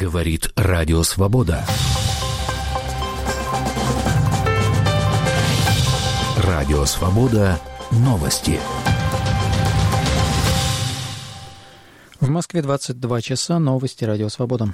Говорит Радио Свобода. Радио Свобода. Новости. В Москве 22 часа. Новости Радио Свобода.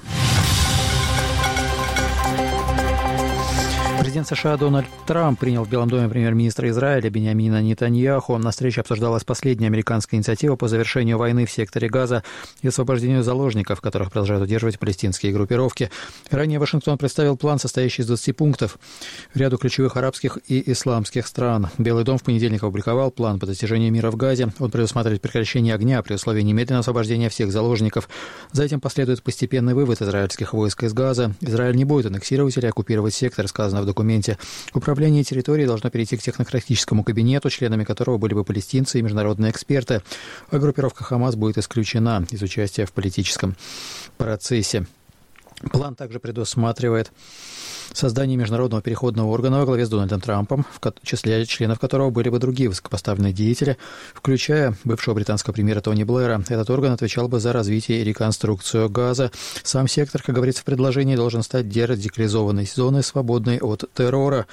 Президент США Дональд Трамп принял в Белом доме премьер-министра Израиля Биньямина Нетаньяху. На встрече обсуждалась последняя американская инициатива по завершению войны в секторе Газа и освобождению заложников, которых продолжают удерживать палестинские группировки. Ранее Вашингтон представил план, состоящий из 20 пунктов в ряду ключевых арабских и исламских стран. Белый дом в понедельник опубликовал план по достижению мира в Газе. Он предусматривает прекращение огня при условии немедленного освобождения всех заложников. За этим последует постепенный вывод израильских войск из Газа. Израиль не будет аннексировать или оккупировать сектор, сказано в документе. Управление территорией должно перейти к технократическому кабинету, членами которого были бы палестинцы и международные эксперты. А группировка «Хамас» будет исключена из участия в политическом процессе. План также предусматривает создание международного переходного органа во главе с Дональдом Трампом, в числе членов которого были бы другие высокопоставленные деятели, включая бывшего британского премьера Тони Блэра. Этот орган отвечал бы за развитие и реконструкцию Газа. Сам сектор, как говорится в предложении, должен стать дерадикализованной зоной, свободной от террора.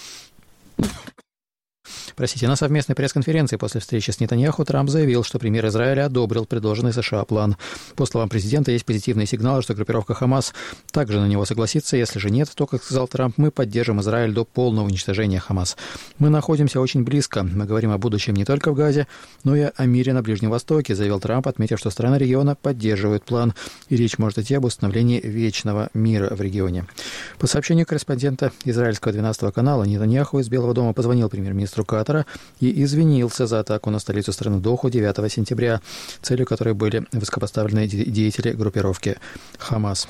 На совместной пресс-конференции после встречи с Нетаньяху Трамп заявил, что премьер Израиля одобрил предложенный США план. По словам президента, есть позитивные сигналы, что группировка «Хамас» также на него согласится. Если же нет, то, как сказал Трамп, мы поддержим Израиль до полного уничтожения «Хамас». Мы находимся очень близко. Мы говорим о будущем не только в Газе, но и о мире на Ближнем Востоке, заявил Трамп, отметив, что страны региона поддерживают план, и речь может идти об установлении вечного мира в регионе. По сообщению корреспондента израильского 12-го канала, Нетаньяху из Белого дома позвонил премьер-министру Катара и извинился за атаку на столицу страны Доху 9 сентября, целью которой были высокопоставленные деятели группировки «Хамас».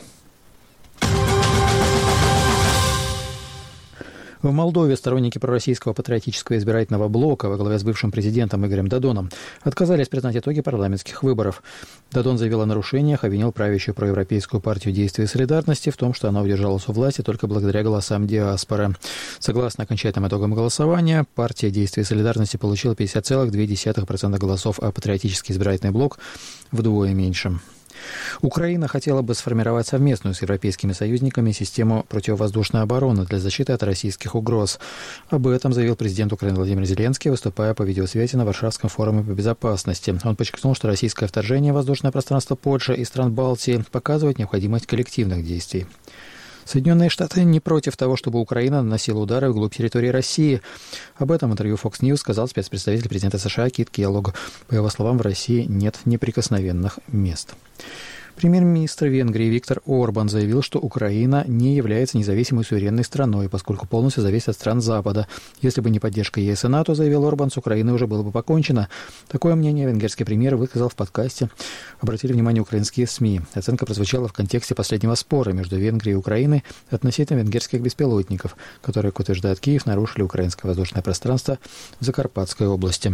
В Молдове сторонники пророссийского патриотического избирательного блока во главе с бывшим президентом Игорем Додоном отказались признать итоги парламентских выборов. Додон заявил о нарушениях, обвинил правящую проевропейскую партию «Действия и солидарности» в том, что она удержалась у власти только благодаря голосам диаспоры. Согласно окончательным итогам голосования, партия «Действия и солидарности» получила 50,2% голосов, а патриотический избирательный блок вдвое меньше. Украина хотела бы сформировать совместную с европейскими союзниками систему противовоздушной обороны для защиты от российских угроз. Об этом заявил президент Украины Владимир Зеленский, выступая по видеосвязи на Варшавском форуме по безопасности. Он подчеркнул, что российское вторжение в воздушное пространство Польши и стран Балтии показывает необходимость коллективных действий. Соединенные Штаты не против того, чтобы Украина наносила удары вглубь территории России. Об этом в интервью Fox News сказал спецпредставитель президента США Кит Келлог. По его словам, в России нет неприкосновенных мест. Премьер-министр Венгрии Виктор Орбан заявил, что Украина не является независимой суверенной страной, поскольку полностью зависит от стран Запада. Если бы не поддержка ЕС и НАТО, заявил Орбан, с Украиной уже было бы покончено. Такое мнение венгерский премьер высказал в подкасте. Обратили внимание украинские СМИ. Оценка прозвучала в контексте последнего спора между Венгрией и Украиной относительно венгерских беспилотников, которые, как утверждает Киев, нарушили украинское воздушное пространство в Закарпатской области.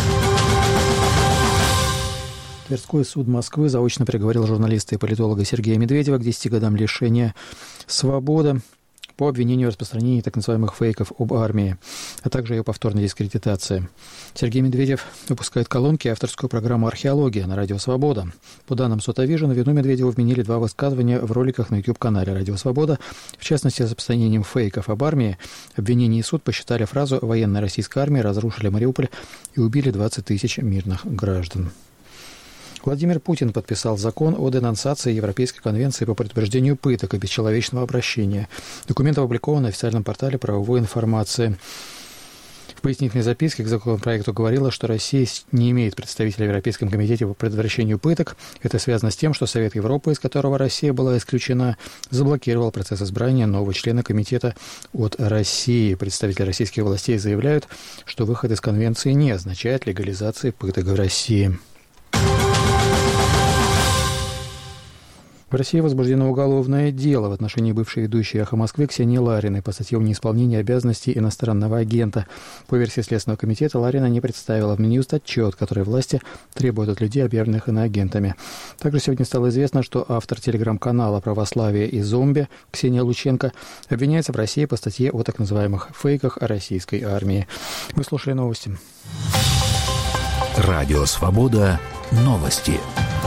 Тверской суд Москвы заочно приговорил журналиста и политолога Сергея Медведева к 10 годам лишения свободы по обвинению в распространении так называемых фейков об армии, а также ее повторной дискредитации. Сергей Медведев выпускает колонки и авторскую программу «Археология» на Радио Свобода. По данным Сотавижн, вину Медведеву вменили 2 высказывания в роликах на YouTube-канале Радио Свобода, в частности, с распространением фейков об армии. Обвинение и суд посчитали фразу «военная российская армия разрушили Мариуполь и убили 20 тысяч мирных граждан». Владимир Путин подписал закон о денонсации Европейской конвенции по предупреждению пыток и бесчеловечного обращения. Документ опубликован на официальном портале правовой информации. В пояснительной записке к законопроекту говорилось, что Россия не имеет представителя в Европейском комитете по предотвращению пыток. Это связано с тем, что Совет Европы, из которого Россия была исключена, заблокировал процесс избрания нового члена комитета от России. Представители российских властей заявляют, что выход из конвенции не означает легализации пыток в России. В России возбуждено уголовное дело в отношении бывшей ведущей «Эхо Москвы» Ксении Лариной по статье о неисполнении обязанностей иностранного агента. По версии Следственного комитета, Ларина не представила в Минюст отчет, который власти требуют от людей, объявленных иноагентами. Также сегодня стало известно, что автор телеграм-канала «Православие и зомби» Ксения Лученко обвиняется в России по статье о так называемых фейках о российской армии. Вы слушали новости. Радио Свобода. Новости.